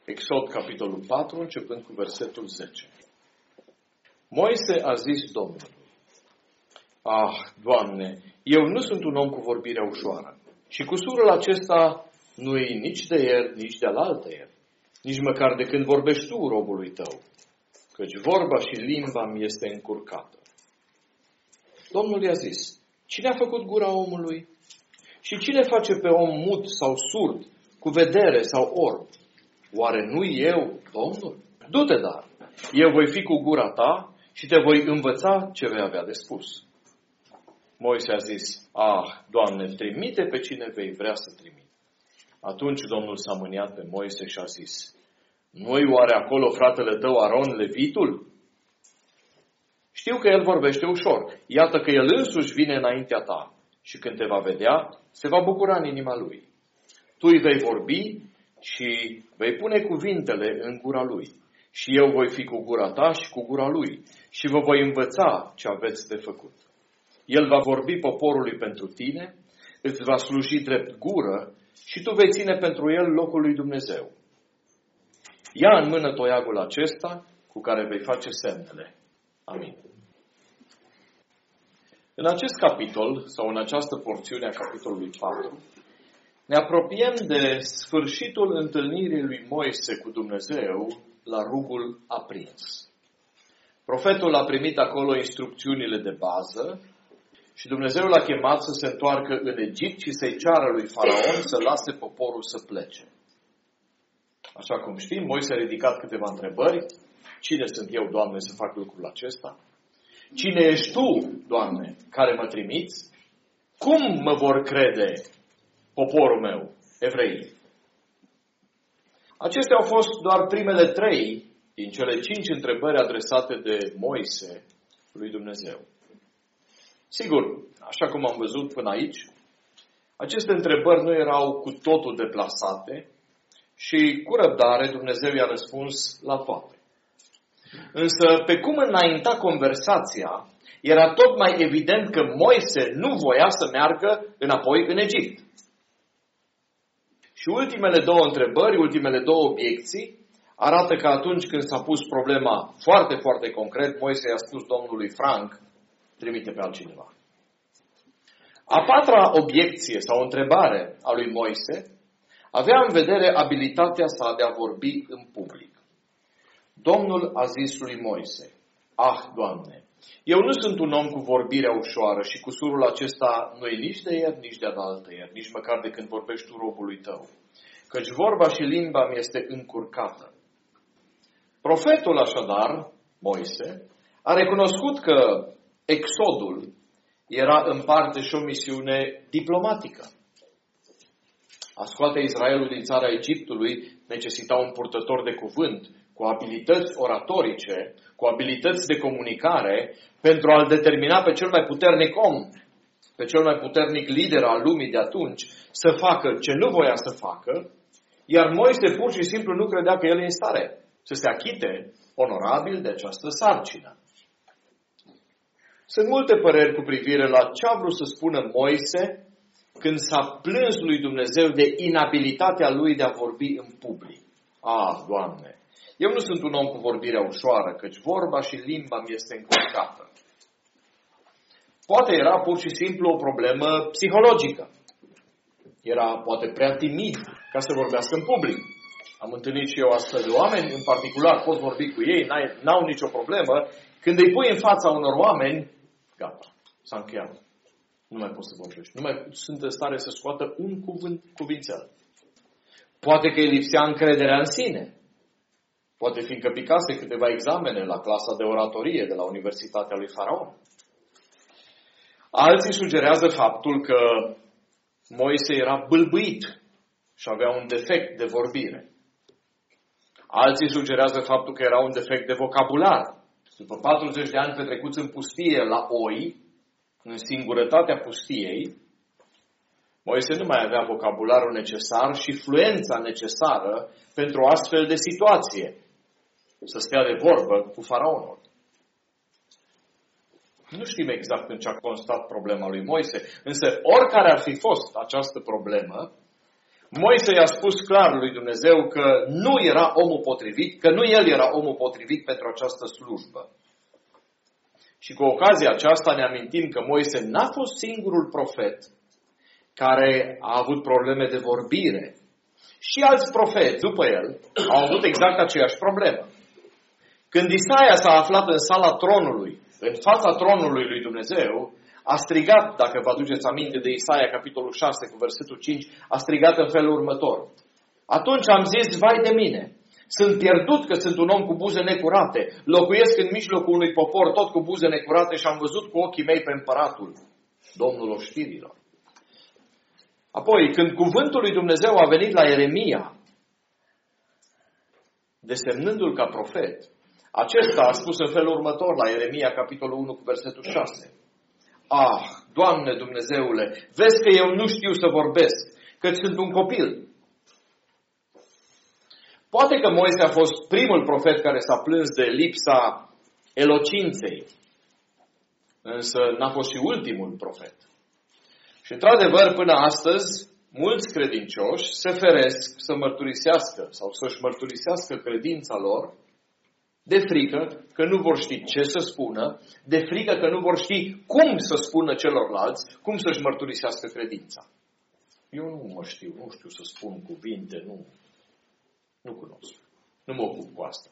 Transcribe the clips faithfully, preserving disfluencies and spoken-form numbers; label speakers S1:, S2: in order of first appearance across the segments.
S1: Exod, capitolul patru, începând cu versetul zece. Moise a zis Domnului: Ah, Doamne, eu nu sunt un om cu vorbirea ușoară și cusurul acesta nu-i nici de ieri, nici de alaltă ieri, nici măcar de când vorbești tu robului tău, căci vorba și limba mi este încurcată. Domnul i-a zis: Cine a făcut gura omului? Și cine face pe om mut sau surd, cu vedere sau orb? Oare nu eu, Domnul? Du-te, dar, eu voi fi cu gura ta și te voi învăța ce vei avea de spus. Moise a zis: Ah, Doamne, trimite pe cine vei vrea să trimite. Atunci Domnul s-a mâniat pe Moise și a zis: Nu-i oare acolo fratele tău Aron, levitul? Știu că el vorbește ușor. Iată că el însuși vine înaintea ta și când te va vedea, se va bucura în inima lui. Tu îi vei vorbi și vei pune cuvintele în gura lui. Și eu voi fi cu gura ta și cu gura lui și vă voi învăța ce aveți de făcut. El va vorbi poporului pentru tine, îți va sluji drept gură și tu vei ține pentru el locul lui Dumnezeu. Ia în mână toiagul acesta cu care vei face semnele. Amin. În acest capitol, sau în această porțiune a capitolului patru, ne apropiem de sfârșitul întâlnirii lui Moise cu Dumnezeu la rugul aprins. Profetul a primit acolo instrucțiunile de bază și Dumnezeu l-a chemat să se întoarcă în Egipt și să-i ceară lui Faraon să lase poporul să plece. Așa cum știm, Moise a ridicat câteva întrebări. Cine sunt eu, Doamne, să fac lucrul acesta? Cine ești Tu, Doamne, care mă trimiți? Cum mă vor crede poporul meu, evreii? Acestea au fost doar primele trei din cele cinci întrebări adresate de Moise lui Dumnezeu. Sigur, așa cum am văzut până aici, aceste întrebări nu erau cu totul deplasate și cu răbdare Dumnezeu i-a răspuns la toate. Însă, pe cum înainta conversația, era tot mai evident că Moise nu voia să meargă înapoi în Egipt. Și ultimele două întrebări, ultimele două obiecții, arată că atunci când s-a pus problema foarte, foarte concret, Moise i-a spus Domnului franc: trimite pe altcineva. A patra obiecție sau întrebare a lui Moise avea în vedere abilitatea sa de a vorbi în public. Domnul a zis lui Moise: Ah, Doamne, eu nu sunt un om cu vorbirea ușoară și cusurul acesta nu e nici de ieri, nici de alaltă ieri, nici măcar de când vorbești tu robului tău, căci vorba și limba mi este încurcată. Profetul, așadar, Moise, a recunoscut că exodul era în parte și o misiune diplomatică. A scoate Israelul din țara Egiptului necesita un purtător de cuvânt, cu abilități oratorice, cu abilități de comunicare, pentru a-l determina pe cel mai puternic om, pe cel mai puternic lider al lumii de atunci, să facă ce nu voia să facă, iar Moise pur și simplu nu credea că el e în stare să se achite onorabil de această sarcină. Sunt multe păreri cu privire la ce a vrut să spună Moise când s-a plâns lui Dumnezeu de inabilitatea lui de a vorbi în public. Ah, Doamne, eu nu sunt un om cu vorbirea ușoară, căci vorba și limba mi este încurcată. Poate era pur și simplu o problemă psihologică. Era poate prea timid ca să vorbească în public. Am întâlnit și eu astfel de oameni, în particular poți vorbi cu ei, n-au nicio problemă. Când îi pui în fața unor oameni, gata, s-a încheiat. Nu mai poți să vorbești. Nu mai sunt în stare să scoată un cuvânt cuvințel. Poate că îi lipsea încrederea în sine. Poate fiindcă picase câteva examene la clasa de oratorie de la Universitatea lui Faraon. Alții sugerează faptul că Moise era bâlbâit și avea un defect de vorbire. Alții sugerează faptul că era un defect de vocabular. După patruzeci de ani petrecuți în pustie la oi, în singurătatea pustiei, Moise nu mai avea vocabularul necesar și fluența necesară pentru o astfel de situație. Să stea de vorbă cu faraonul. Nu știm exact în ce a constat problema lui Moise, însă oricare ar fi fost această problemă, Moise i-a spus clar lui Dumnezeu că nu era omul potrivit, că nu el era omul potrivit pentru această slujbă. Și cu ocazia aceasta ne amintim că Moise n-a fost singurul profet care a avut probleme de vorbire. Și alți profeți după el au avut exact aceeași problemă. Când Isaia s-a aflat în sala tronului, în fața tronului lui Dumnezeu, a strigat, dacă vă aduceți aminte de Isaia, capitolul șase, cu versetul cinci, a strigat în felul următor. Atunci am zis, vai de mine, sunt pierdut că sunt un om cu buze necurate, locuiesc în mijlocul unui popor tot cu buze necurate și am văzut cu ochii mei pe împăratul, Domnul oștirilor. Apoi, când cuvântul lui Dumnezeu a venit la Ieremia, desemnându-l ca profet, acesta a spus în felul următor la Ieremia, capitolul unu, cu versetul șase. Ah, Doamne Dumnezeule, vezi că eu nu știu să vorbesc, căci sunt un copil. Poate că Moise a fost primul profet care s-a plâns de lipsa elocinței, însă n-a fost și ultimul profet. Și într-adevăr, până astăzi, mulți credincioși se feresc să mărturisească sau să-și mărturisească credința lor de frică că nu vor ști ce să spună, de frică că nu vor ști cum să spună celorlalți, cum să-și mărturisească credința. Eu nu mă știu, nu știu să spun cuvinte, nu, nu cunosc, nu mă ocup cu asta.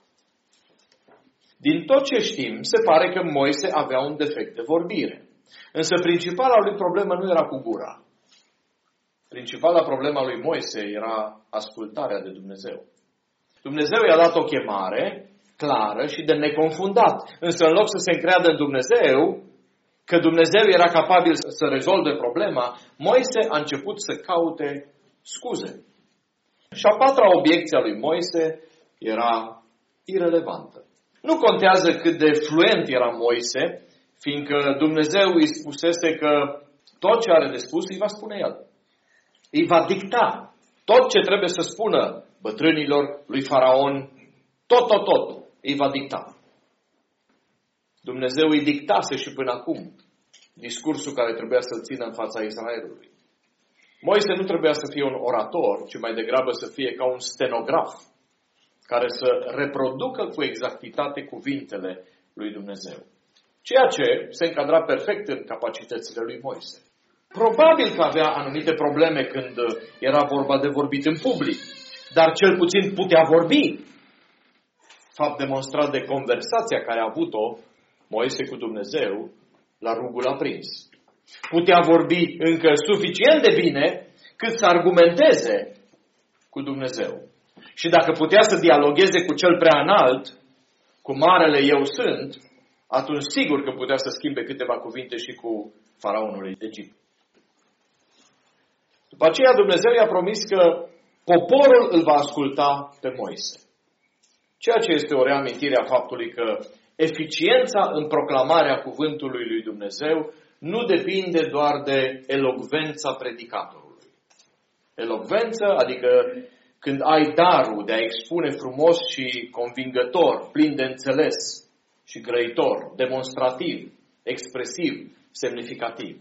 S1: Din tot ce știm, se pare că Moise avea un defect de vorbire. Însă principala lui problemă nu era cu gura. Principala problema lui Moise era ascultarea de Dumnezeu. Dumnezeu i-a dat o chemare clară și de neconfundat. Însă în loc să se încreadă în Dumnezeu, că Dumnezeu era capabil să rezolve problema, Moise a început să caute scuze. Și a patra obiecție a lui Moise era irelevantă. Nu contează cât de fluent era Moise, fiindcă Dumnezeu îi spusese că tot ce are de spus îi va spune el. Îi va dicta tot ce trebuie să spună bătrânilor lui Faraon, tot, tot, tot, îi va dicta. Dumnezeu îi dictase și până acum discursul care trebuia să-l țină în fața Israelului. Moise nu trebuia să fie un orator, ci mai degrabă să fie ca un stenograf, care să reproducă cu exactitate cuvintele lui Dumnezeu. Ceea ce se încadra perfect în capacitățile lui Moise. Probabil că avea anumite probleme când era vorba de vorbit în public, dar cel puțin putea vorbi. Fapt demonstrat de conversația care a avut-o Moise cu Dumnezeu la rugul aprins. Putea vorbi încă suficient de bine cât să argumenteze cu Dumnezeu. Și dacă putea să dialogueze cu cel prea înalt, cu marele eu sunt, atunci sigur că putea să schimbe câteva cuvinte și cu faraonul Egipt. După aceea Dumnezeu i-a promis că poporul îl va asculta pe Moise. Ceea ce este o reamintire a faptului că eficiența în proclamarea cuvântului lui Dumnezeu nu depinde doar de elocvența predicatorului. Elocvență, adică când ai darul de a expune frumos și convingător, plin de înțeles și grăitor, demonstrativ, expresiv, semnificativ.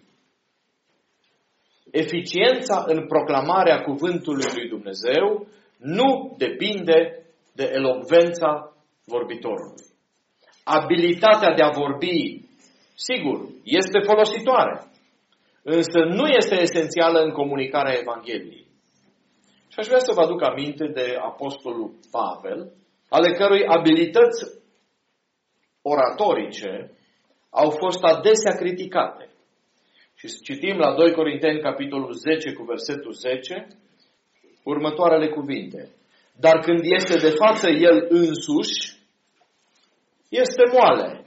S1: Eficiența în proclamarea cuvântului lui Dumnezeu nu depinde de elocvența vorbitorului. Abilitatea de a vorbi, sigur, este folositoare, însă nu este esențială în comunicarea Evangheliei. Și aș vrea să vă aduc aminte de apostolul Pavel, ale cărui abilități oratorice au fost adesea criticate. Și citim la doi Corinteni, capitolul zece, cu versetul zece, următoarele cuvinte. Dar când este de față el însuși, este moale.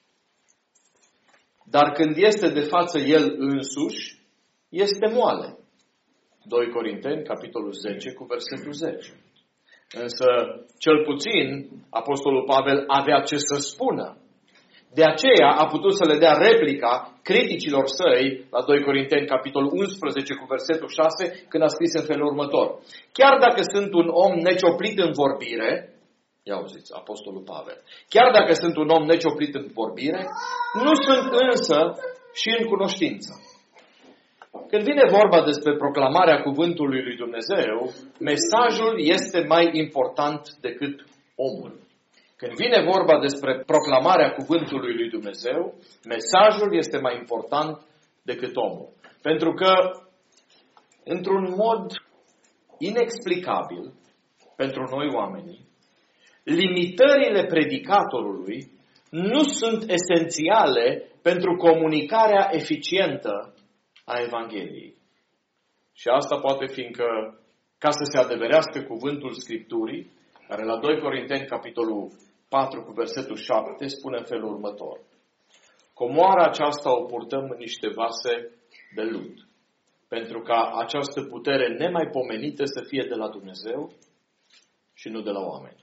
S1: Dar când este de față el însuși, este moale. doi Corinteni, capitolul zece, cu versetul zece. Însă, cel puțin, apostolul Pavel avea ce să spună. De aceea a putut să le dea replica criticilor săi la doi Corinteni, capitolul unsprezece, cu versetul șase, când a scris în felul următor. Chiar dacă sunt un om necioplit în vorbire, ia auziți, apostolul Pavel, chiar dacă sunt un om necioplit în vorbire, nu sunt însă și în cunoștință. Când vine vorba despre proclamarea cuvântului lui Dumnezeu, mesajul este mai important decât omul. Când vine vorba despre proclamarea cuvântului lui Dumnezeu, mesajul este mai important decât omul. Pentru că, într-un mod inexplicabil pentru noi oamenii, limitările predicatorului nu sunt esențiale pentru comunicarea eficientă a Evangheliei. Și asta poate fiindcă, ca să se adeverească cuvântul Scripturii, care la doi Corinteni, capitolul patru, cu versetul șapte, spune în felul următor. Comoara aceasta o purtăm în niște vase de lut, pentru ca această putere nemaipomenită să fie de la Dumnezeu și nu de la oameni.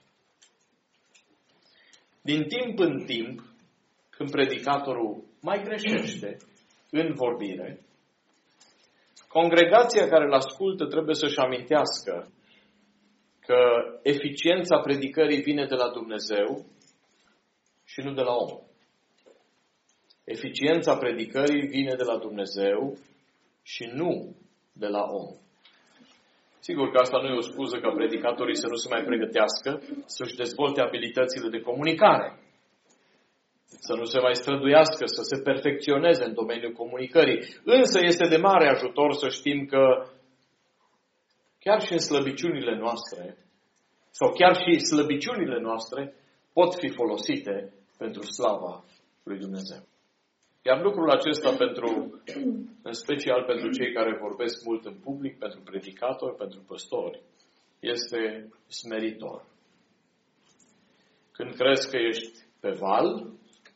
S1: Din timp în timp, când predicatorul mai greșește în vorbire, congregația care îl ascultă trebuie să-și amintească că eficiența predicării vine de la Dumnezeu și nu de la om. Eficiența predicării vine de la Dumnezeu și nu de la om. Sigur că asta nu e o scuză ca predicatorii să nu se mai pregătească, să-și dezvolte abilitățile de comunicare, să nu se mai străduiască, să se perfecționeze în domeniul comunicării. Însă este de mare ajutor să știm că chiar și în slăbiciunile noastre, sau chiar și slăbiciunile noastre, pot fi folosite pentru slava lui Dumnezeu. Iar lucrul acesta, pentru, în special pentru cei care vorbesc mult în public, pentru predicatori, pentru păstori, este smeritor. Când crezi că ești pe val,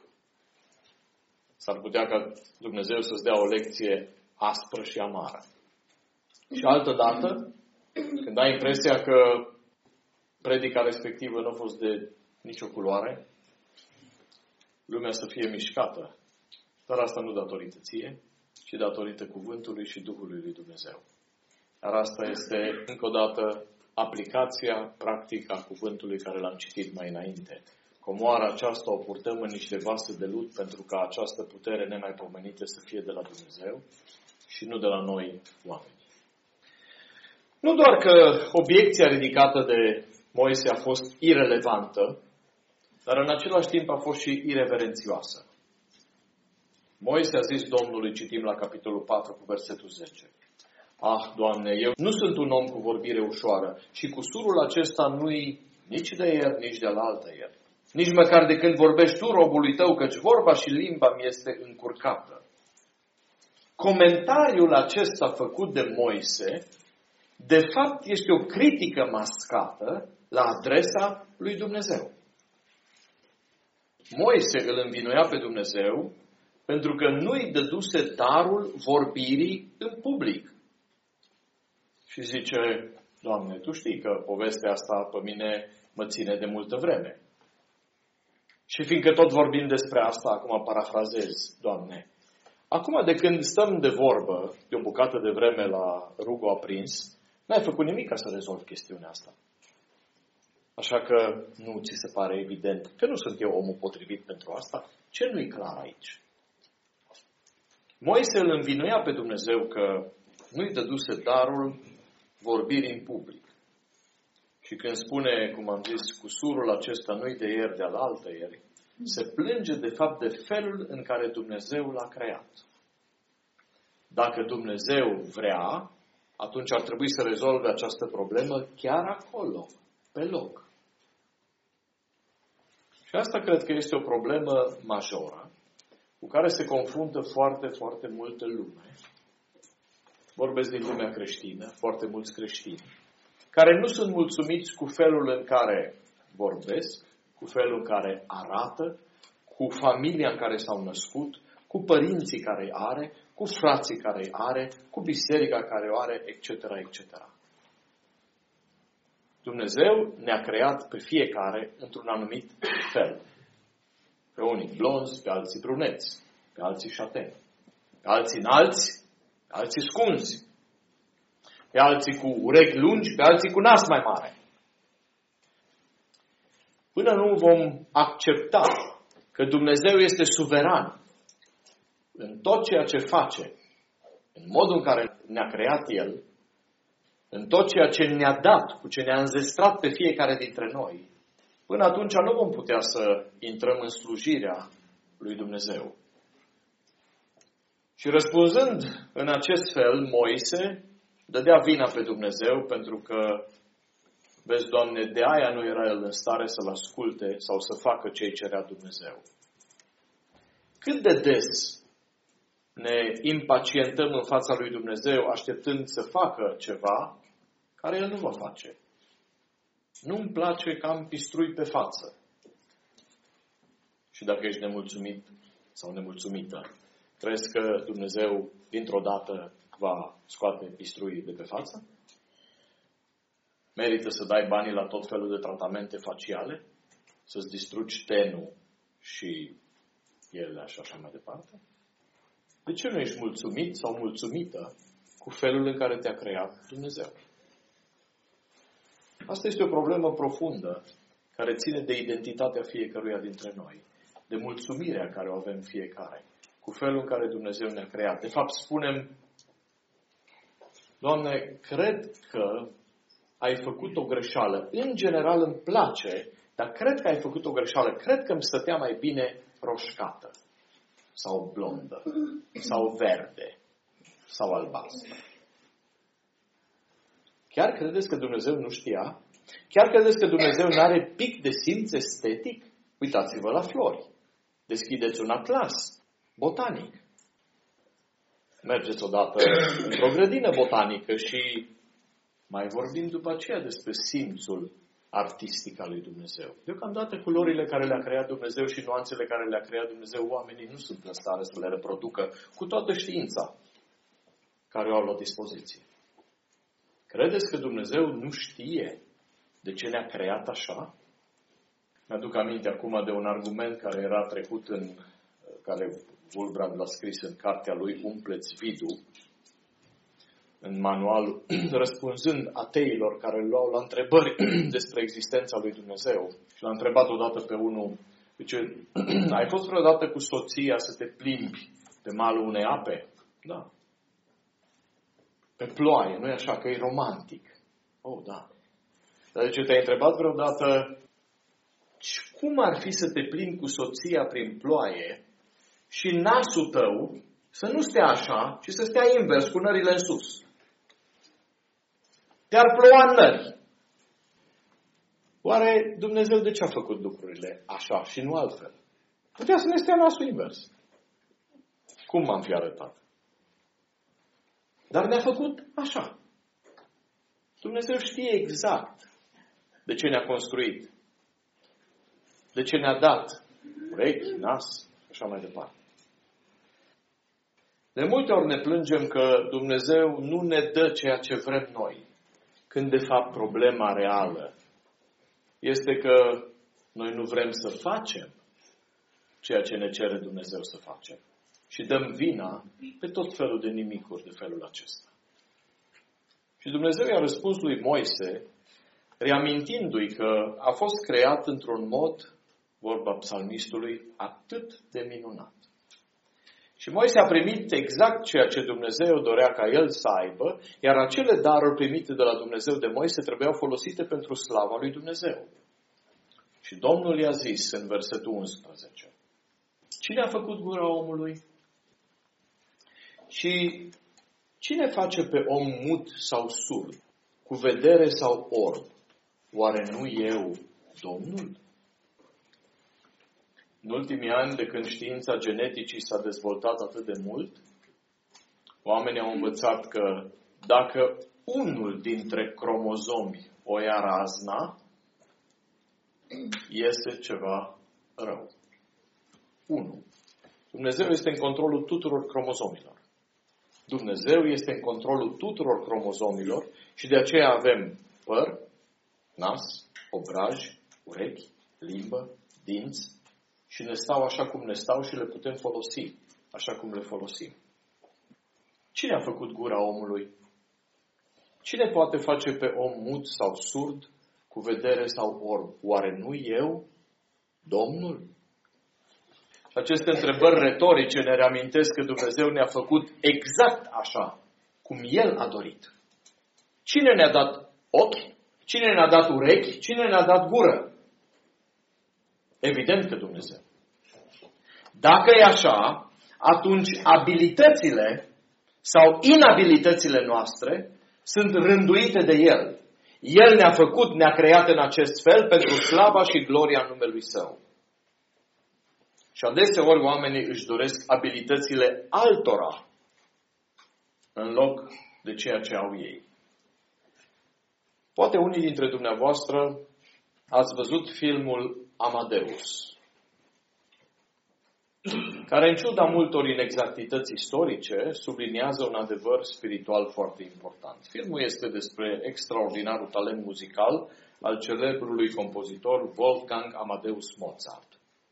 S1: s-ar putea ca Dumnezeu să-ți dea o lecție aspră și amară. Și altădată, când ai impresia că predica respectivă nu a fost de nicio culoare, lumea să fie mișcată. Dar asta nu datorită ție, ci datorită cuvântului și Duhului lui Dumnezeu. Dar asta este, încă o dată, aplicația practică a cuvântului care l-am citit mai înainte. Comoara aceasta o purtăm în niște vase de lut pentru ca această putere nemaipomenită să fie de la Dumnezeu și nu de la noi oameni. Nu doar că obiecția ridicată de Moise a fost irelevantă, dar în același timp a fost și ireverențioasă. Moise a zis Domnului, citim la capitolul patru cu versetul zece. Ah, Doamne, eu nu sunt un om cu vorbire ușoară și cusurul acesta nu-i nici de ieri, nici de alaltă ieri. Nici măcar de când vorbești tu robului tău, căci vorba și limba mi este încurcată. Comentariul acesta făcut de Moise, de fapt, este o critică mascată la adresa lui Dumnezeu. Moise îl învinuia pe Dumnezeu pentru că nu-i dăduse darul vorbirii în public. Și zice, Doamne, Tu știi că povestea asta pe mine mă ține de multă vreme. Și fiindcă tot vorbim despre asta, acum parafrazez, Doamne, acum de când stăm de vorbă, de o bucată de vreme la rugul aprins, n-ai făcut nimic ca să rezolvi chestiunea asta. Așa că nu ți se pare evident că nu sunt eu omul potrivit pentru asta? Ce nu-i clar aici? Moise îl învinuia pe Dumnezeu că nu-i dăduse darul vorbirii în public. Și când spune, cum am zis, cusurul acesta nu-i de ieri, de alaltă ieri, se plânge de fapt de felul în care Dumnezeu l-a creat. Dacă Dumnezeu vrea, atunci ar trebui să rezolve această problemă chiar acolo, pe loc. Și asta cred că este o problemă majoră cu care se confruntă foarte, foarte multă lume. Vorbesc din lumea creștină, foarte mulți creștini, care nu sunt mulțumiți cu felul în care vorbesc, cu felul în care arată, cu familia în care s-au născut, cu părinții care îi are, cu frații care îi are, cu biserica care o are, et cetera, et cetera. Dumnezeu ne-a creat pe fiecare într-un anumit fel. Pe unii blonzi, pe alții bruneți, pe alții șateni, pe alții înalți, pe alții scunzi, pe alții cu urechi lungi, pe alții cu nas mai mare. Până nu vom accepta că Dumnezeu este suveran în tot ceea ce face în modul în care ne-a creat El, în tot ceea ce ne-a dat, cu ce ne-a înzestrat pe fiecare dintre noi, până atunci nu vom putea să intrăm în slujirea lui Dumnezeu. Și răspunzând în acest fel, Moise dădea vina pe Dumnezeu pentru că, vezi, Doamne, de aia nu era el în stare să-L asculte sau să facă ce-i cerea Dumnezeu. Cât de des ne impacientăm în fața lui Dumnezeu așteptând să facă ceva care El nu va face. Nu-mi place că am pistrui pe față. Și dacă ești nemulțumit sau nemulțumită, crezi că Dumnezeu dintr-o dată va scoate pistruii de pe față? Merită să dai banii la tot felul de tratamente faciale? Să-ți distrugi tenul și ele și așa mai departe? De ce nu ești mulțumit sau mulțumită cu felul în care te-a creat Dumnezeu? Asta este o problemă profundă care ține de identitatea fiecăruia dintre noi, de mulțumirea care o avem fiecare, cu felul în care Dumnezeu ne-a creat. De fapt, spunem, Doamne, cred că ai făcut o greșeală. În general îmi place, dar cred că ai făcut o greșeală. Cred că îmi stătea mai bine roșcată, sau blondă, sau verde, sau albastră. Chiar credeți că Dumnezeu nu știa? Chiar credeți că Dumnezeu nu are pic de simț estetic? Uitați-vă la flori. Deschideți un atlas botanic. Mergeți odată într-o grădină botanică și mai vorbim după aceea despre simțul artistic al lui Dumnezeu. Deocamdată culorile care le-a creat Dumnezeu și nuanțele care le-a creat Dumnezeu, oamenii nu sunt în stare să le reproducă cu toată știința care o au la dispoziție. Credeți că Dumnezeu nu știe de ce ne-a creat așa? Mi-aduc aminte acum de un argument care era trecut în, care Wulbrand l-a scris în cartea lui Umpleți vidul, în manual, răspunzând ateilor care îl luau la întrebări despre existența lui Dumnezeu. Și l-a întrebat odată pe unul, zice, ai fost vreodată cu soția să te plimbi pe malul unei ape? Da. Pe ploaie, nu e așa, că e romantic. Oh, da. Dar zice, te-ai întrebat vreodată cum ar fi să te plimbi cu soția prin ploaie și nasul tău să nu stea așa, ci să stea invers, cu nările în sus? Te-ar ploua în nări. Oare Dumnezeu de ce a făcut lucrurile așa și nu altfel? Putea să ne stea nasul invers. Cum m-am fi arătat? Dar ne-a făcut așa. Dumnezeu știe exact de ce ne-a construit, de ce ne-a dat urechi, nas, așa mai departe. De multe ori ne plângem că Dumnezeu nu ne dă ceea ce vrem noi, când de fapt problema reală este că noi nu vrem să facem ceea ce ne cere Dumnezeu să facem. Și dăm vina pe tot felul de nimicuri de felul acesta. Și Dumnezeu i-a răspuns lui Moise, reamintindu-i că a fost creat într-un mod, vorba psalmistului, atât de minunat. Și Moise a primit exact ceea ce Dumnezeu dorea ca el să aibă, iar acele daruri primite de la Dumnezeu de Moise trebuiau folosite pentru slava lui Dumnezeu. Și Domnul i-a zis în versetul unsprezece, cine a făcut gura omului? Și cine face pe om mut sau surd, cu vedere sau orb? Oare nu eu, Domnul? În ultimii ani, de când știința geneticii s-a dezvoltat atât de mult, oamenii au învățat că dacă unul dintre cromozomi o ia razna, iese ceva rău. Unu. Dumnezeu este în controlul tuturor cromozomilor. Dumnezeu este în controlul tuturor cromozomilor și de aceea avem păr, nas, obraj, urechi, limbă, dinți și ne stau așa cum ne stau și le putem folosi așa cum le folosim. Cine a făcut gura omului? Cine poate face pe om mut sau surd, cu vedere sau orb? Oare nu eu, Domnul? Aceste întrebări retorice ne reamintesc că Dumnezeu ne-a făcut exact așa cum El a dorit. Cine ne-a dat ochi? Cine ne-a dat urechi? Cine ne-a dat gură? Evident că Dumnezeu. Dacă e așa, atunci abilitățile sau inabilitățile noastre sunt rânduite de El. El ne-a făcut, ne-a creat în acest fel pentru slava și gloria numelui Său. Și adeseori oamenii își doresc abilitățile altora în loc de ceea ce au ei. Poate unii dintre dumneavoastră ați văzut filmul Amadeus, care în ciuda multor inexactități istorice subliniază un adevăr spiritual foarte important. Filmul este despre extraordinarul talent muzical al celebrului compozitor Wolfgang Amadeus Mozart.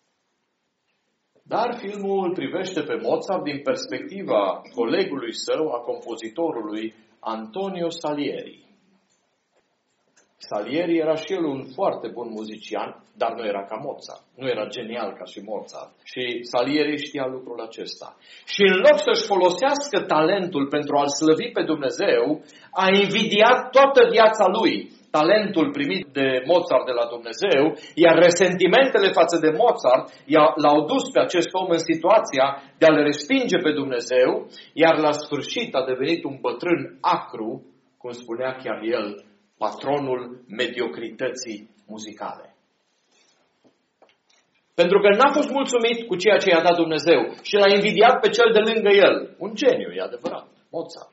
S1: Dar filmul îl privește pe Mozart din perspectiva colegului său, a compozitorului Antonio Salieri. Salieri era și el un foarte bun muzician, dar nu era ca Mozart. Nu era genial ca și Mozart. Și Salieri știa lucrul acesta. Și în loc să-și folosească talentul pentru a-L slăvi pe Dumnezeu, a invidiat toată viața lui talentul primit de Mozart de la Dumnezeu, iar resentimentele față de Mozart l-au dus pe acest om în situația de a-L respinge pe Dumnezeu, iar la sfârșit a devenit un bătrân acru, cum spunea chiar el, patronul mediocrității muzicale. Pentru că n-a fost mulțumit cu ceea ce i-a dat Dumnezeu și l-a invidiat pe cel de lângă el. Un geniu, e adevărat, Mozart.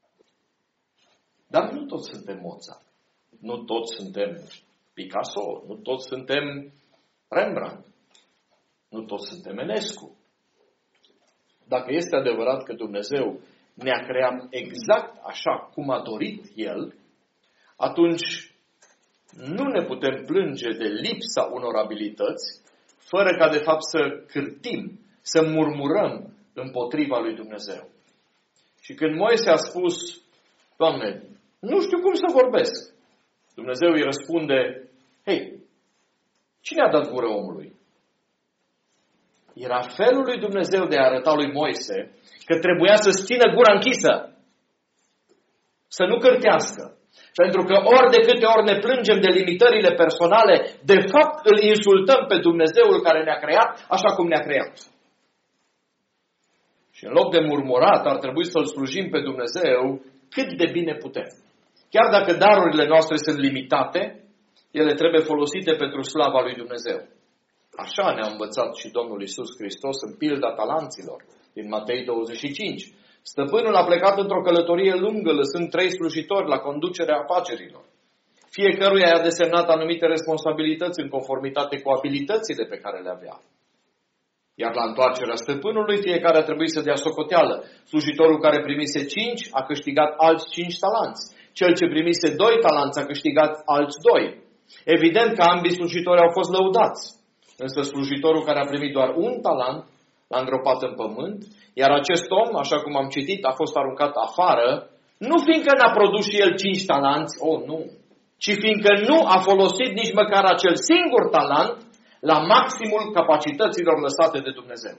S1: Dar nu toți suntem Mozart. Nu toți suntem Picasso. Nu toți suntem Rembrandt. Nu toți suntem Enescu. Dacă este adevărat că Dumnezeu ne-a creat exact așa cum a dorit El, atunci nu ne putem plânge de lipsa unor abilități, fără ca de fapt să cârtim, să murmurăm împotriva lui Dumnezeu. Și când Moise a spus, Doamne, nu știu cum să vorbesc, Dumnezeu îi răspunde, hei, cine a dat gură omului? Era felul lui Dumnezeu de a arăta lui Moise că trebuia să-ți țină gura închisă, să nu cârtească. Pentru că ori de câte ori ne plângem de limitările personale, de fapt îl insultăm pe Dumnezeul care ne-a creat așa cum ne-a creat. Și în loc de murmurat, ar trebui să-L slujim pe Dumnezeu cât de bine putem. Chiar dacă darurile noastre sunt limitate, ele trebuie folosite pentru slava lui Dumnezeu. Așa ne-a învățat și Domnul Iisus Hristos în pilda talanților, din Matei douăzeci și cinci. Stăpânul a plecat într-o călătorie lungă, lăsând trei slujitori la conducerea afacerilor. Fiecăruia i-a desemnat anumite responsabilități în conformitate cu abilitățile pe care le avea. Iar la întoarcerea stăpânului, fiecare a trebuit să dea socoteală. Slujitorul care primise cinci a câștigat alți cinci talanți. Cel ce primise doi talanți a câștigat alți doi. Evident că ambii slujitori au fost lăudați. Însă slujitorul care a primit doar un talent l-a îngropat în pământ, iar acest om, așa cum am citit, a fost aruncat afară, nu fiindcă n-a produs și el cinci talanți, oh nu, ci fiindcă nu a folosit nici măcar acel singur talent la maximul capacităților lăsate de Dumnezeu.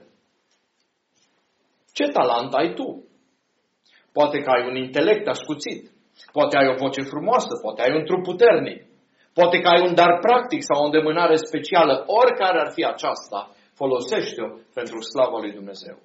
S1: Ce talent ai tu? Poate că ai un intelect ascuțit, poate ai o voce frumoasă, poate ai un trup puternic, poate că ai un dar practic sau o îndemânare specială, oricare ar fi aceasta, folosește-o pentru slava lui Dumnezeu.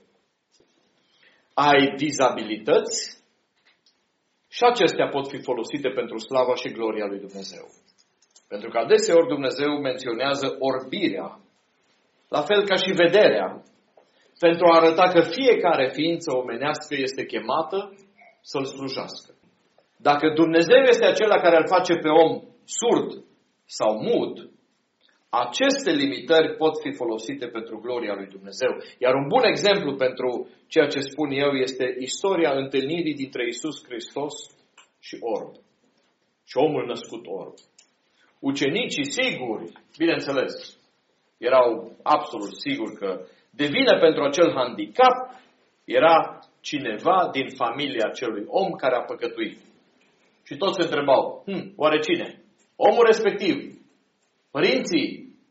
S1: Ai dizabilități și acestea pot fi folosite pentru slava și gloria lui Dumnezeu. Pentru că adeseori Dumnezeu menționează orbirea, la fel ca și vederea, pentru a arăta că fiecare ființă omenească este chemată să-L slujească. Dacă Dumnezeu este acela care îl face pe om surd sau mud, aceste limitări pot fi folosite pentru gloria lui Dumnezeu. Iar un bun exemplu pentru ceea ce spun eu este istoria întâlnirii dintre Iisus Hristos și orb. Și omul născut orb. Ucenicii siguri, bineînțeles, erau absolut siguri că de vină pentru acel handicap era cineva din familia acelui om care a păcătuit. Și toți se întrebau, hm, oare cine? Omul respectiv, părinții,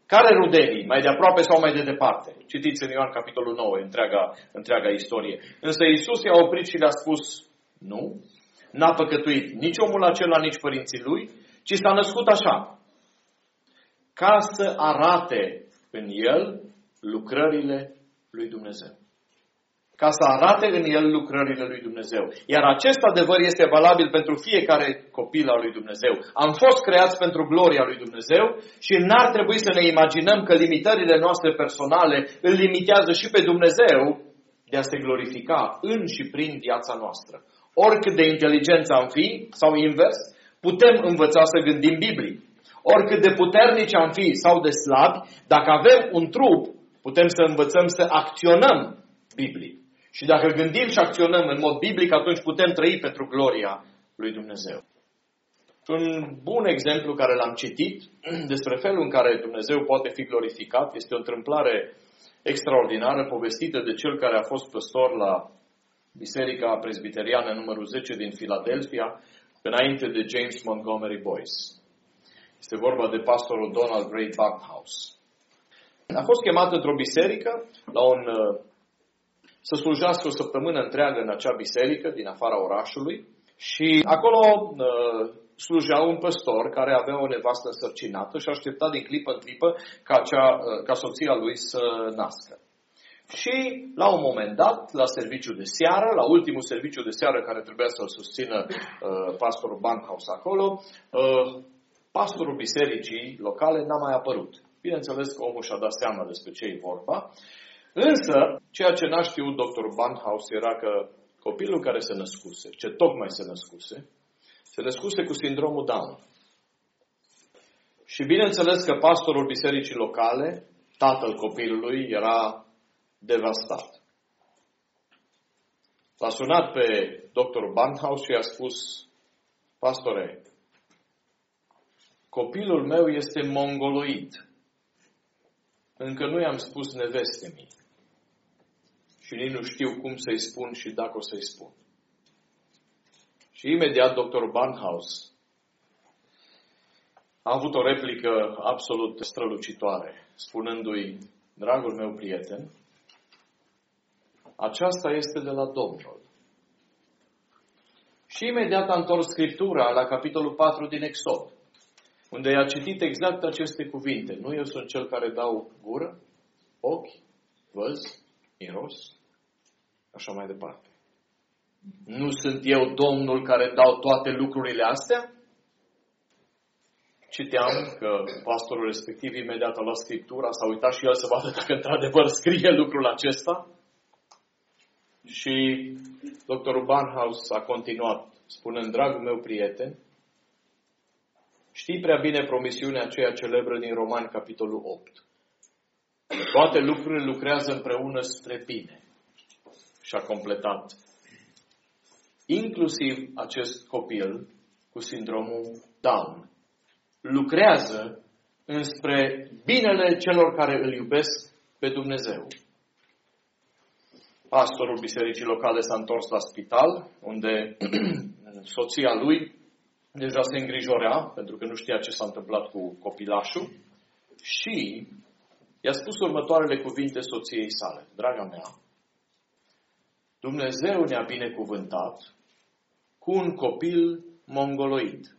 S1: Care rudenii? Mai de aproape sau mai de departe? Citiți în Ioan capitolul nouă, întreaga, întreaga istorie. Însă Iisus i-a oprit și le-a spus, nu, n-a păcătuit nici omul acela, nici părinții lui, ci s-a născut așa, ca să arate în el lucrările lui Dumnezeu. Ca să arate în el lucrările lui Dumnezeu. Iar acest adevăr este valabil pentru fiecare copil al lui Dumnezeu. Am fost creați pentru gloria lui Dumnezeu și n-ar trebui să ne imaginăm că limitările noastre personale îl limitează și pe Dumnezeu de a se glorifica în și prin viața noastră. Oricât de inteligență am fi, sau invers, putem învăța să gândim Biblie. Oricât de puternici am fi sau de slabi, dacă avem un trup, putem să învățăm să acționăm Biblie. Și dacă gândim și acționăm în mod biblic, atunci putem trăi pentru gloria lui Dumnezeu. Un bun exemplu care l-am citit despre felul în care Dumnezeu poate fi glorificat este o întâmplare extraordinară povestită de cel care a fost păstor la Biserica Presbiteriană numărul zece din Philadelphia, înainte de James Montgomery Boyce. Este vorba de pastorul Donald Ray Buckhouse. A fost chemat într-o biserică la un să slujească o săptămână întreagă în acea biserică din afara orașului și acolo uh, slujea un păstor care avea o nevastă însărcinată și aștepta din clipă în clipă ca, cea, uh, ca soția lui să nască. Și la un moment dat, la serviciu de seară, la ultimul serviciu de seară care trebuia să-l susțină uh, pastorul Buckhouse acolo, uh, pastorul bisericii locale n-a mai apărut. Bineînțeles că omul și-a dat seama despre ce e vorba. Însă, ceea ce n-a știut doctorul Buckhouse era că copilul care se născuse, ce tocmai se născuse, se născuse cu sindromul Down. Și bineînțeles că pastorul bisericii locale, tatăl copilului, era devastat. L-a sunat pe doctorul Buckhouse și i-a spus, pastore, copilul meu este mongoloid. Încă nu i-am spus neveste-mi. Și nici nu știu cum să-i spun și dacă o să-i spun. Și imediat doctorul Buckhouse a avut o replică absolut strălucitoare, spunându-i, dragul meu prieten, aceasta este de la Domnul. Și imediat a întors Scriptura la capitolul patru din Exod, unde i-a citit exact aceste cuvinte. Nu eu sunt cel care dau gură, ochi, văz, miros, așa mai departe. Nu sunt eu Domnul care dau toate lucrurile astea? Citeam că pastorul respectiv imediat a luat Scriptura, s-a uitat și el să vadă dacă într-adevăr scrie lucrul acesta. Și doctorul Buckhouse a continuat spunând, dragul meu prieten, știi prea bine promisiunea aceea celebră din Romani, capitolul opt. Toate lucrurile lucrează împreună spre bine. Și a completat. Inclusiv acest copil cu sindromul Down lucrează înspre binele celor care îl iubesc pe Dumnezeu. Pastorul bisericii locale s-a întors la spital, unde soția lui deja se îngrijorea, pentru că nu știa ce s-a întâmplat cu copilașul, și i-a spus următoarele cuvinte soției sale. Draga mea, Dumnezeu ne-a binecuvântat cu un copil mongoloid.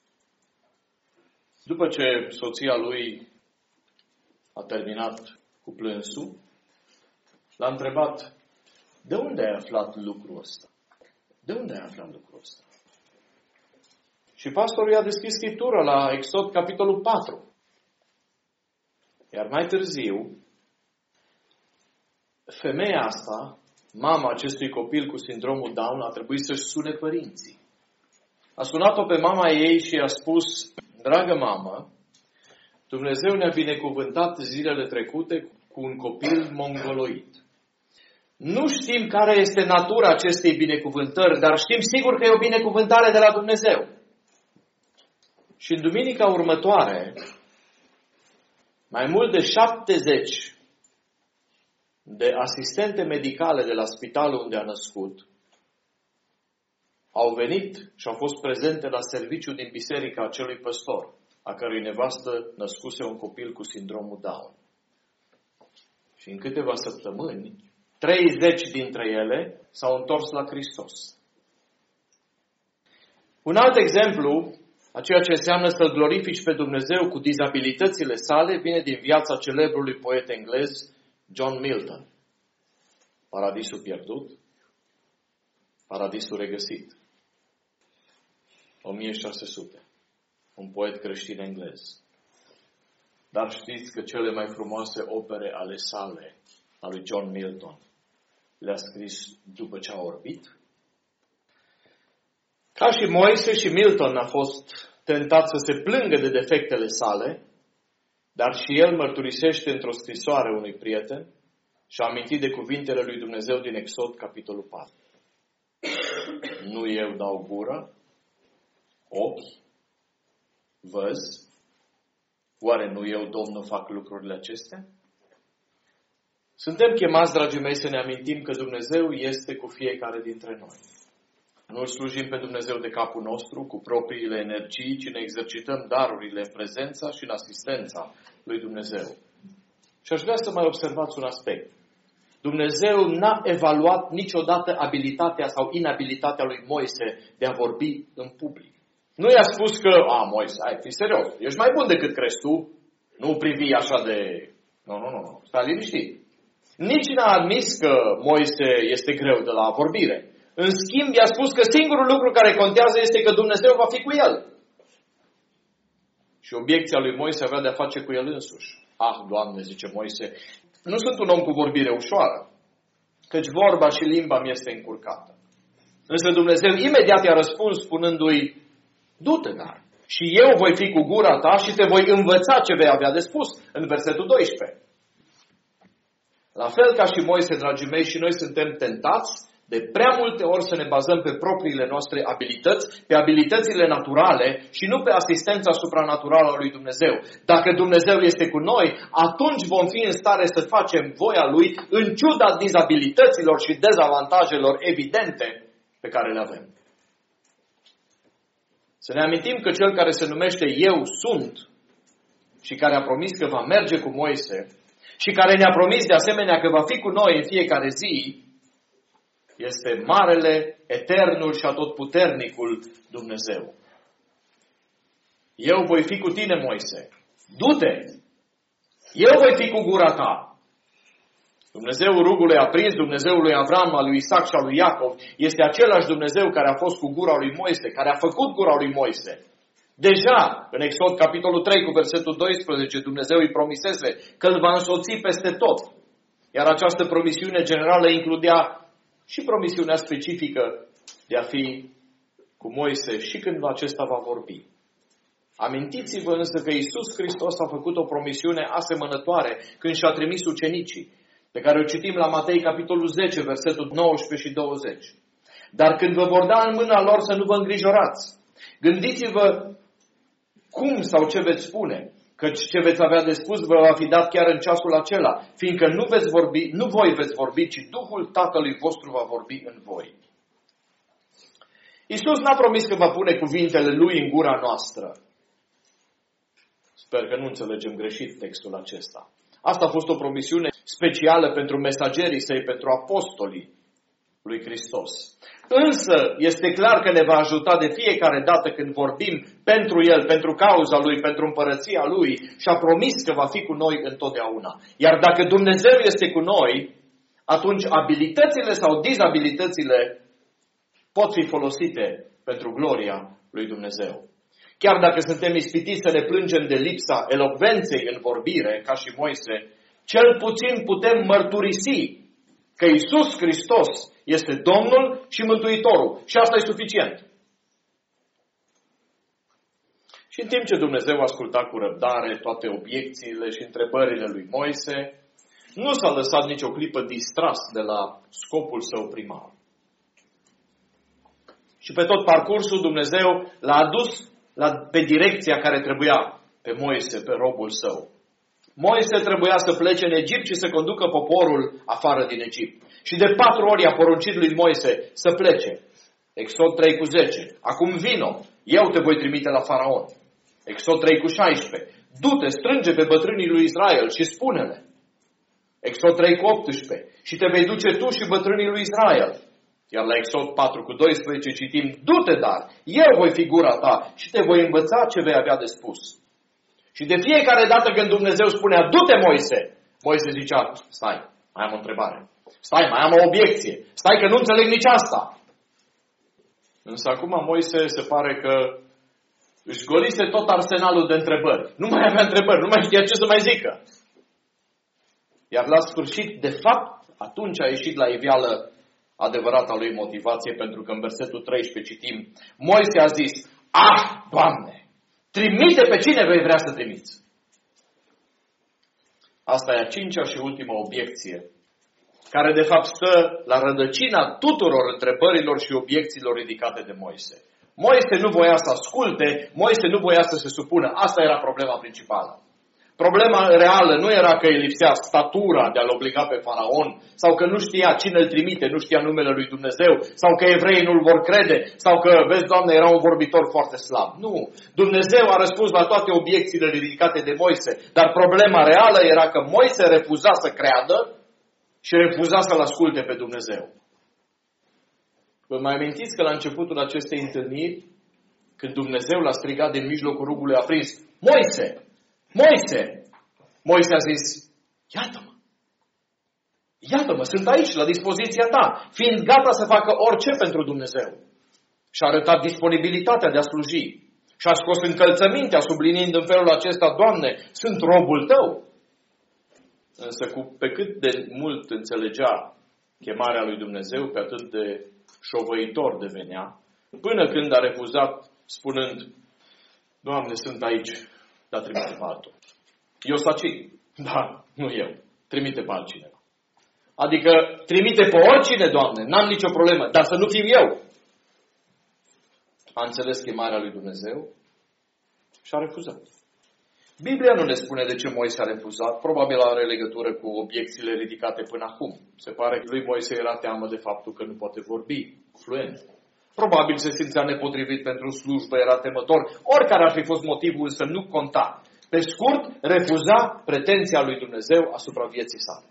S1: După ce soția lui a terminat cu plânsul, l-a întrebat, de unde ai aflat lucrul ăsta? De unde ai aflat lucrul ăsta? Și pastorul i-a deschis Scriptura la Exod, capitolul patru. Iar mai târziu, femeia asta, mama acestui copil cu sindromul Down, a trebuit să-și sune părinții. A sunat-o pe mama ei și i-a spus, dragă mamă, Dumnezeu ne-a binecuvântat zilele trecute cu un copil mongoloid. Nu știm care este natura acestei binecuvântări, dar știm sigur că e o binecuvântare de la Dumnezeu. Și în duminica următoare, mai mult de șaptezeci de asistente medicale de la spitalul unde a născut au venit și au fost prezente la serviciu din biserica acelui păstor, a cărui nevastă născuse un copil cu sindromul Down. Și în câteva săptămâni, treizeci dintre ele s-au întors la Hristos. Un alt exemplu a ceea ce înseamnă să-L glorifici pe Dumnezeu cu dizabilitățile sale vine din viața celebrului poet englez John Milton. Paradisul pierdut, Paradisul regăsit. o mie șase sute. Un poet creștin englez. Dar știți că cele mai frumoase opere ale sale, a lui John Milton, le-a scris după ce a orbit? Ca și Moise, și Milton a fost tentat să se plângă de defectele sale, dar și el mărturisește într-o scrisoare unui prieten și a amintit de cuvintele lui Dumnezeu din Exod, capitolul patru. Nu eu dau gură, ochi, văz, oare nu eu, Domnul, fac lucrurile acestea? Suntem chemați, dragii mei, să ne amintim că Dumnezeu este cu fiecare dintre noi. Nu îl slujim pe Dumnezeu de capul nostru, cu propriile energii, ci ne exercităm darurile în prezența și în asistența lui Dumnezeu. Și aș vrea să mai observați un aspect. Dumnezeu n-a evaluat niciodată abilitatea sau inabilitatea lui Moise de a vorbi în public. Nu i-a spus că, a, Moise, hai, fii serios, ești mai bun decât crezi tu, nu privi așa de... Nu, nu, nu, nu, stai liniștit. Nici n-a admis că Moise este greu de la vorbire. În schimb, i-a spus că singurul lucru care contează este că Dumnezeu va fi cu el. Și obiecția lui Moise avea de-a face cu el însuși. Ah, Doamne, zice Moise, nu sunt un om cu vorbire ușoară, căci vorba și limba mi este încurcată. Însă Dumnezeu imediat i-a răspuns spunându-i, du-te, dar, și eu voi fi cu gura ta și te voi învăța ce vei avea de spus, în versetul doisprezece. La fel ca și Moise, dragii mei, și noi suntem tentați de prea multe ori să ne bazăm pe propriile noastre abilități, pe abilitățile naturale și nu pe asistența supranaturală a lui Dumnezeu. Dacă Dumnezeu este cu noi, atunci vom fi în stare să facem voia Lui în ciuda dizabilităților și dezavantajelor evidente pe care le avem. Să ne amintim că Cel care se numește Eu Sunt și care a promis că va merge cu Moise și care ne-a promis de asemenea că va fi cu noi în fiecare zi, este marele, eternul și atotputernicul Dumnezeu. Eu voi fi cu tine, Moise. Du-te! Eu voi fi cu gura ta. Dumnezeul rugului aprins, Dumnezeul lui Avram, al lui Isaac și al lui Iacov, este același Dumnezeu care a fost cu gura lui Moise, care a făcut gura lui Moise. Deja, în Exod, capitolul trei, cu versetul doisprezece, Dumnezeu îi promisese că îl va însoți peste tot. Iar această promisiune generală includea și promisiunea specifică de a fi cu Moise și când acesta va vorbi. Amintiți-vă însă că Iisus Hristos a făcut o promisiune asemănătoare când și-a trimis ucenicii, pe care o citim la Matei, capitolul zece, versetul nouăsprezece și douăzeci. Dar când vă vor da în mâna lor să nu vă îngrijorați, gândiți-vă cum sau ce veți spune, căci ce veți avea de spus vă va fi dat chiar în ceasul acela, fiindcă nu veți vorbi, nu voi veți vorbi, ci Duhul Tatălui vostru va vorbi în voi. Iisus n-a promis că va pune cuvintele Lui în gura noastră. Sper că nu înțelegem greșit textul acesta. Asta a fost o promisiune specială pentru mesagerii săi, pentru apostolii lui Hristos. Însă este clar că ne va ajuta de fiecare dată când vorbim pentru El, pentru cauza Lui, pentru împărăția Lui și a promis că va fi cu noi întotdeauna. Iar dacă Dumnezeu este cu noi, atunci abilitățile sau dizabilitățile pot fi folosite pentru gloria lui Dumnezeu. Chiar dacă suntem ispitiți să ne plângem de lipsa elocvenței în vorbire, ca și Moise, cel puțin putem mărturisi că Iisus Hristos este Domnul și Mântuitorul. Și asta e suficient. Și în timp ce Dumnezeu asculta cu răbdare toate obiecțiile și întrebările lui Moise, nu s-a lăsat nicio clipă distras de la scopul său primar. Și pe tot parcursul Dumnezeu l-a adus la, pe direcția care trebuia pe Moise, pe robul său. Moise trebuia să plece în Egipt și să conducă poporul afară din Egipt. Și de patru ori a poruncit lui Moise să plece. Exod trei cu zece. Acum vino, eu te voi trimite la Faraon. Exod trei cu șaisprezece. Du-te, strânge pe bătrânii lui Israel și spune-le. Exod trei cu optsprezece. Și te vei duce tu și bătrânii lui Israel. Iar la Exod patru cu doisprezece citim, du-te dar, eu voi fi gura ta și te voi învăța ce vei avea de spus. Și de fiecare dată când Dumnezeu spunea, du-te Moise, Moise zicea, stai, mai am o întrebare. Stai, mai am o obiecție. Stai că nu înțeleg nici asta. Însă acum Moise se pare că își golise tot arsenalul de întrebări. Nu mai avea întrebări, nu mai știa ce să mai zică. Iar la sfârșit, de fapt, atunci a ieșit la iveală adevărata lui motivație, pentru că în versetul treisprezece citim, Moise a zis, ah, Doamne, trimite pe cine vei vrea să trimiți. Asta e a cincea și ultima obiecție, care de fapt stă la rădăcina tuturor întrebărilor și obiecțiilor ridicate de Moise. Moise nu voia să asculte, Moise nu voia să se supună. Asta era problema principală. Problema reală nu era că îi lipsea statura de a-l obliga pe faraon, sau că nu știa cine îl trimite, nu știa numele lui Dumnezeu, sau că evreii nu-l vor crede, sau că, vezi, Doamne, era un vorbitor foarte slab. Nu. Dumnezeu a răspuns la toate obiecțiile ridicate de Moise, dar problema reală era că Moise refuza să creadă și refuza să-l asculte pe Dumnezeu. Vă mai amintiți că la începutul acestei întâlniri, când Dumnezeu l-a strigat din mijlocul rugului aprins, Moise! Moise! Moise a zis, iată-mă! Iată-mă, sunt aici, la dispoziția ta, fiind gata să facă orice pentru Dumnezeu. Și-a arătat disponibilitatea de a sluji. Și-a scos încălțămintea, subliniind în felul acesta, Doamne, sunt robul tău. Însă cu, pe cât de mult înțelegea chemarea lui Dumnezeu, pe atât de șovăitor devenea, până când a refuzat, spunând, Doamne, sunt aici, dar trimite pe altul. Eu saci. Da, nu eu. Trimite pe altcineva. Adică trimite pe oricine, Doamne, n-am nicio problemă, dar să nu fiu eu. A înțeles chemarea lui Dumnezeu și a refuzat. Biblia nu ne spune de ce Moise a refuzat, probabil are legătură cu obiecțiile ridicate până acum. Se pare că lui Moise era teamă de faptul că nu poate vorbi fluent. Probabil se simțea nepotrivit pentru slujbă, era temător. Oricare ar fi fost motivul, însă nu conta. Pe scurt, refuza pretenția lui Dumnezeu asupra vieții sale.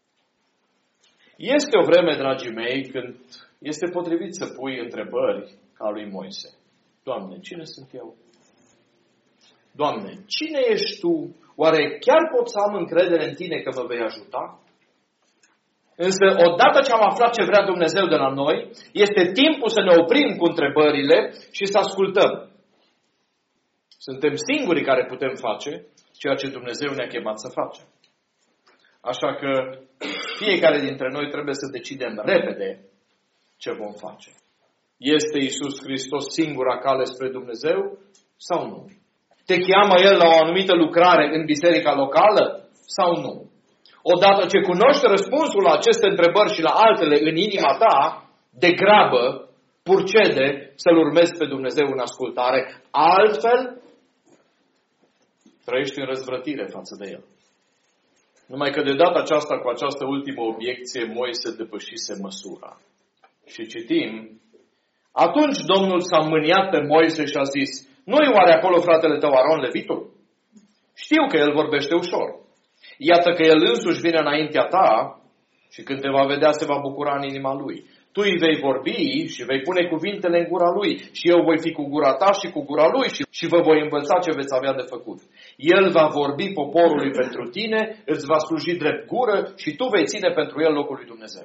S1: Este o vreme, dragii mei, când este potrivit să pui întrebări ca lui Moise. Doamne, cine sunt eu? Doamne, cine ești Tu? Oare chiar pot să am încredere în Tine că mă vei ajuta? Însă, odată ce am aflat ce vrea Dumnezeu de la noi, este timpul să ne oprim cu întrebările și să ascultăm. Suntem singurii care putem face ceea ce Dumnezeu ne-a chemat să facem. Așa că fiecare dintre noi trebuie să decidem repede ce vom face. Este Iisus Hristos singura cale spre Dumnezeu sau nu? Te cheamă El la o anumită lucrare în biserica locală sau nu? Odată ce cunoști răspunsul la aceste întrebări și la altele în inima ta, de grabă purcede să-L urmezi pe Dumnezeu în ascultare. Altfel, trăiești în răzvrătire față de El. Numai că de data aceasta, cu această ultimă obiecție, Moise depășise măsura. Și citim, atunci Domnul s-a mâniat pe Moise și a zis, nu-i oare acolo fratele tău Aron levitul? Știu că el vorbește ușor. Iată că el însuși vine înaintea ta și când te va vedea se va bucura în inima lui. Tu îi vei vorbi și vei pune cuvintele în gura lui și eu voi fi cu gura ta și cu gura lui și, și vă voi învăța ce veți avea de făcut. El va vorbi poporului pentru tine, îți va sluji drept gură și tu vei ține pentru el locul lui Dumnezeu.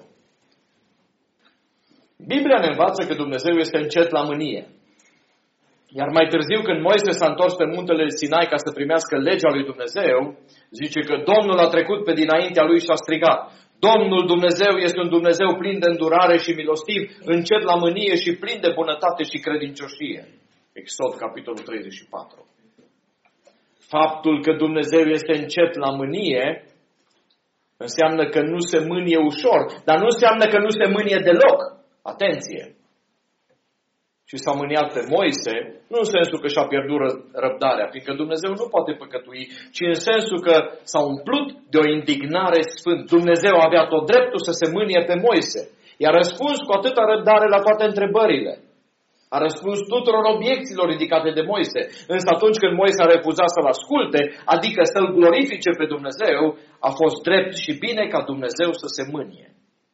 S1: Biblia ne învață că Dumnezeu este încet la mânie. Iar mai târziu, când Moise s-a întors pe muntele Sinai ca să primească legea lui Dumnezeu, zice că Domnul a trecut pe dinaintea lui și a strigat, Domnul Dumnezeu este un Dumnezeu plin de îndurare și milostiv, încet la mânie și plin de bunătate și credincioșie. Exod, capitolul treizeci și patru. Faptul că Dumnezeu este încet la mânie înseamnă că nu se mânie ușor, dar nu înseamnă că nu se mânie deloc. Atenție! Și s-a mâniat pe Moise, nu în sensul că și-a pierdut răbdarea, fiindcă Dumnezeu nu poate păcătui, ci în sensul că s-a umplut de o indignare sfânt. Dumnezeu avea tot dreptul să se mânie pe Moise, i-a răspuns cu atâta răbdare la toate întrebările. A răspuns tuturor obiecțiilor ridicate de Moise. Însă atunci când Moise a refuzat să-l asculte, adică să-l glorifice pe Dumnezeu, a fost drept și bine ca Dumnezeu să se mânie.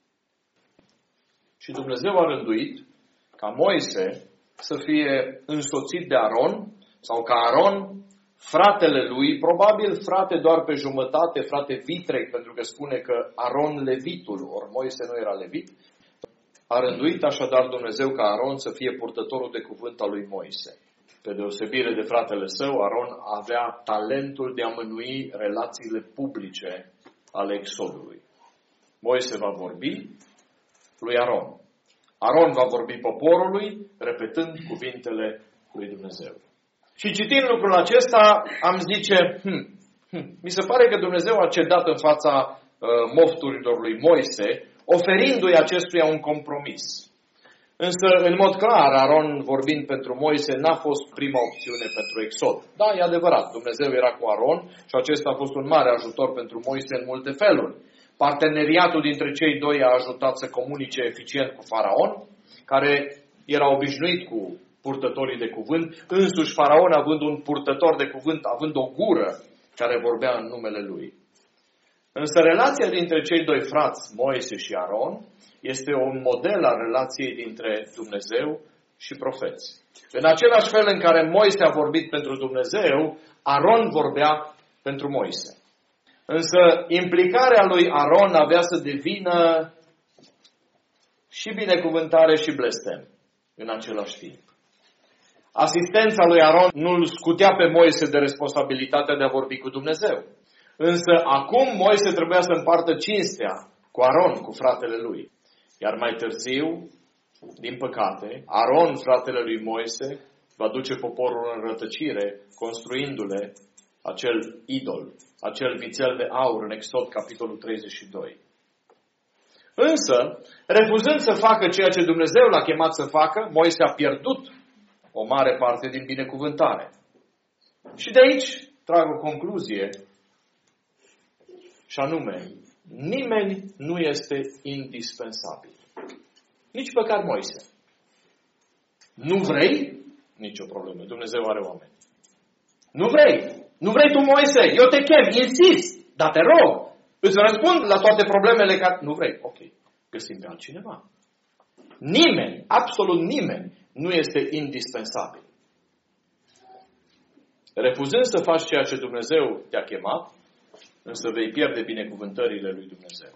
S1: Și Dumnezeu a rânduit ca Moise să fie însoțit de Aron, sau ca Aron, fratele lui, probabil frate doar pe jumătate, frate vitreg, pentru că spune că Aron levitul, ori Moise nu era levit. A rânduit așadar Dumnezeu ca Aron să fie purtătorul de cuvânt al lui Moise. Pe deosebire de fratele său, Aron avea talentul de a mânui relațiile publice ale exodului. Moise va vorbi lui Aron. Aron va vorbi poporului, repetând cuvintele lui Dumnezeu. Și citind lucrul acesta, am zice, hm, hm, mi se pare că Dumnezeu a cedat în fața uh, mofturilor lui Moise, oferindu-i acestuia un compromis. Însă, în mod clar, Aron, vorbind pentru Moise, n-a fost prima opțiune pentru exod. Da, e adevărat, Dumnezeu era cu Aron și acesta a fost un mare ajutor pentru Moise în multe feluri. Parteneriatul dintre cei doi a ajutat să comunice eficient cu Faraon, care era obișnuit cu purtătorii de cuvânt, însuși Faraon având un purtător de cuvânt, având o gură care vorbea în numele lui. Însă relația dintre cei doi frați, Moise și Aron, este un model al relației dintre Dumnezeu și profeți. În același fel în care Moise a vorbit pentru Dumnezeu, Aron vorbea pentru Moise. Însă implicarea lui Aron avea să devină și binecuvântare și blestem în același timp. Asistența lui Aron nu îl scutea pe Moise de responsabilitatea de a vorbi cu Dumnezeu. Însă acum Moise trebuia să împartă cinstea cu Aron, cu fratele lui. Iar mai târziu, din păcate, Aron, fratele lui Moise, va duce poporul în rătăcire, construindu-le acel idol, acel vițel de aur în Exod, capitolul treizeci și doi. Însă, refuzând să facă ceea ce Dumnezeu l-a chemat să facă, Moise a pierdut o mare parte din binecuvântare. Și de aici trag o concluzie, și anume, nimeni nu este indispensabil. Nici măcar Moise. Nu vrei? Nicio problemă. Dumnezeu are oameni. Nu vrei? Nu vrei tu, Moise? Eu te chem, insist, dar te rog. Îți răspund la toate problemele care... Nu vrei? Ok. Găsim pe altcineva. Nimeni, absolut nimeni, nu este indispensabil. Refuzând să faci ceea ce Dumnezeu te-a chemat, însă vei pierde binecuvântările lui Dumnezeu.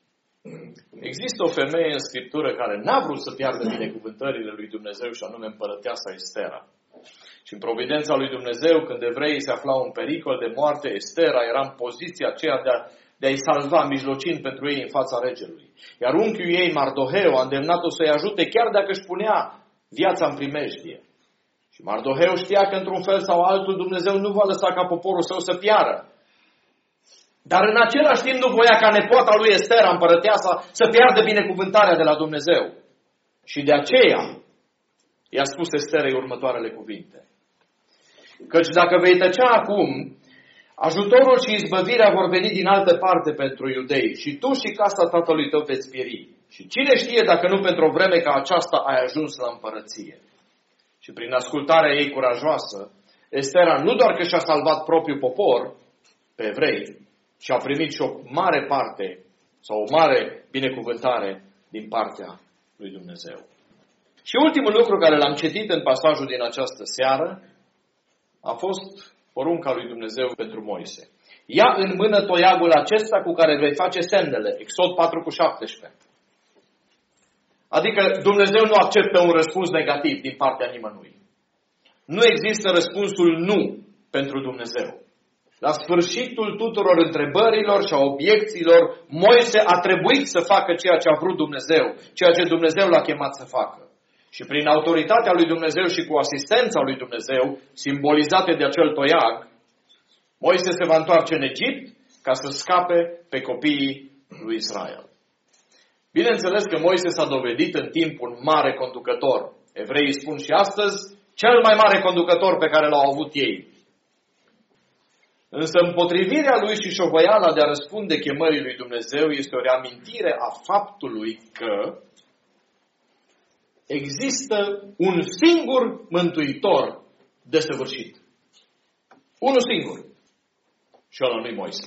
S1: Există o femeie în Scriptură care n-a vrut să piardă binecuvântările lui Dumnezeu, și anume împărăteasa Estera. Și în providența lui Dumnezeu, când evreii se aflau în pericol de moarte, Estera era în poziția aceea de, a, de a-i salva, mijlocind pentru ei în fața regelui. Iar unchiul ei, Mardoheu, a îndemnat-o să-i ajute chiar dacă își punea viața în primejdie. Și Mardoheu știa că într-un fel sau altul Dumnezeu nu va lăsa ca poporul său să piară. Dar în același timp nu voia ca nepoata lui Estera, împărăteasa, să piardă binecuvântarea de la Dumnezeu. Și de aceea i-a spus Esterei următoarele cuvinte. Căci dacă vei tăcea acum, ajutorul și izbăvirea vor veni din altă parte pentru iudei și tu și casa tatălui tău veți pieri. Și cine știe dacă nu pentru o vreme ca aceasta ai ajuns la împărăție. Și prin ascultarea ei curajoasă, Estera nu doar că și-a salvat propriul popor, pe evrei, și a primit și o mare parte sau o mare binecuvântare din partea lui Dumnezeu. Și ultimul lucru care l-am citit în pasajul din această seară a fost porunca lui Dumnezeu pentru Moise. Ia în mână toiagul acesta cu care vei face semnele. Exod patru cu șaptesprezece. Adică Dumnezeu nu acceptă un răspuns negativ din partea nimănui. Nu există răspunsul nu pentru Dumnezeu. La sfârșitul tuturor întrebărilor și a obiecțiilor, Moise a trebuit să facă ceea ce a vrut Dumnezeu, ceea ce Dumnezeu l-a chemat să facă. Și prin autoritatea lui Dumnezeu și cu asistența lui Dumnezeu, simbolizate de acel toiag, Moise se va întoarce în Egipt ca să scape pe copiii lui Israel. Bineînțeles că Moise s-a dovedit în timp un mare conducător. Evreii spun și astăzi, cel mai mare conducător pe care l-au avut ei. Însă împotrivirea lui și șovăiala de a răspunde chemării lui Dumnezeu este o reamintire a faptului că există un singur mântuitor desăvârșit. Unul singur. Și ăla nu-i Moise.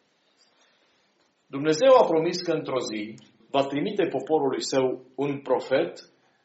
S1: Dumnezeu a promis că într-o zi va trimite poporului său un profet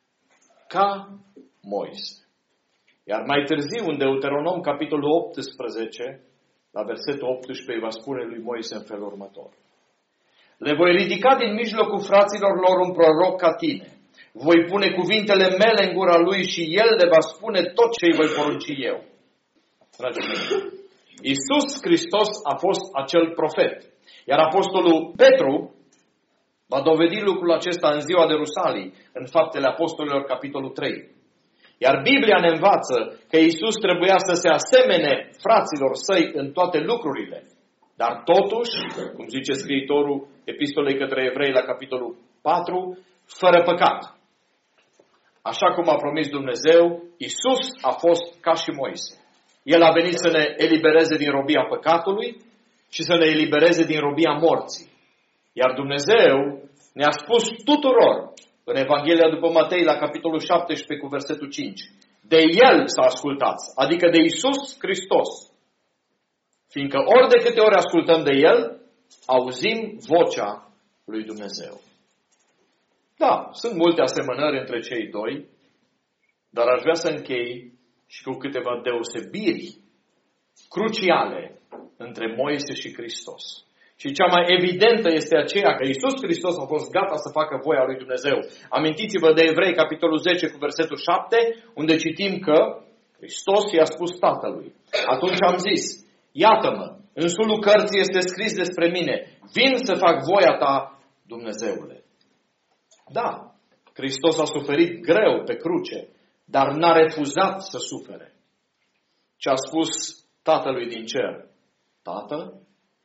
S1: ca Moise. Iar mai târziu, în Deuteronom, capitolul optsprezece, la versetul optsprezece, îi va spune lui Moise în felul următor. Le voi ridica din mijlocul fraților lor un proroc ca tine. Voi pune cuvintele mele în gura lui și el le va spune tot ce îi voi porunci eu. Dragii mei, Iisus Hristos a fost acel profet. Iar apostolul Petru va dovedi lucrul acesta în ziua de Rusalii, în Faptele Apostolilor, capitolul trei. Iar Biblia ne învață că Iisus trebuia să se asemene fraților săi în toate lucrurile. Dar totuși, cum zice scriitorul Epistolei către Evrei la capitolul patru, fără păcat. Așa cum a promis Dumnezeu, Iisus a fost ca și Moise. El a venit să ne elibereze din robia păcatului și să ne elibereze din robia morții. Iar Dumnezeu ne-a spus tuturor în Evanghelia după Matei la capitolul șaptesprezece cu versetul cinci. De El să ascultați, adică de Iisus Hristos. Fiindcă ori de câte ori ascultăm de El, auzim vocea lui Dumnezeu. Da, sunt multe asemănări între cei doi, dar aș vrea să închei și cu câteva deosebiri cruciale între Moise și Hristos. Și cea mai evidentă este aceea că Iisus Hristos a fost gata să facă voia lui Dumnezeu. Amintiți-vă de Evrei, capitolul zece, cu versetul șapte, unde citim că Hristos i-a spus Tatălui. Atunci am zis, iată-mă, în sulul cărții este scris despre mine, vin să fac voia ta, Dumnezeule. Da, Hristos a suferit greu pe cruce, dar n-a refuzat să sufere. Ce a spus Tatălui din cer? Tată,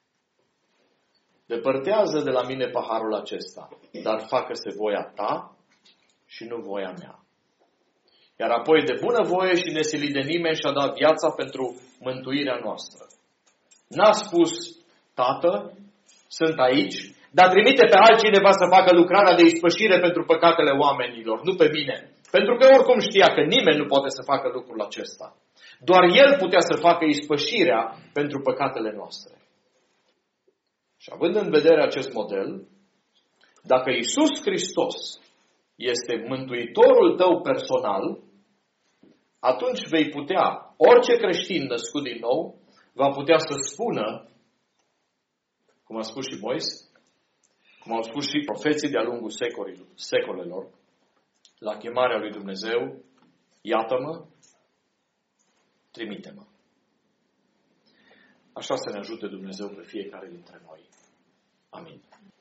S1: depărtează de la mine paharul acesta, dar facă-se voia ta și nu voia mea. Iar apoi de bunăvoie și nesilit de nimeni și-a dat viața pentru mântuirea noastră. N-a spus, Tată, sunt aici, dar trimite pe altcineva să facă lucrarea de ispășire pentru păcatele oamenilor, nu pe mine. Pentru că oricum știa că nimeni nu poate să facă lucrul acesta. Doar El putea să facă ispășirea pentru păcatele noastre. Și având în vedere acest model, dacă Iisus Hristos este mântuitorul tău personal, atunci vei putea, orice creștin născut din nou, va putea să spună, cum a spus și Moise, cum au spus și profeții de-a lungul secolelor, la chemarea lui Dumnezeu, iată-mă, trimite-mă. Așa să ne ajute Dumnezeu pe fiecare dintre noi. Amin.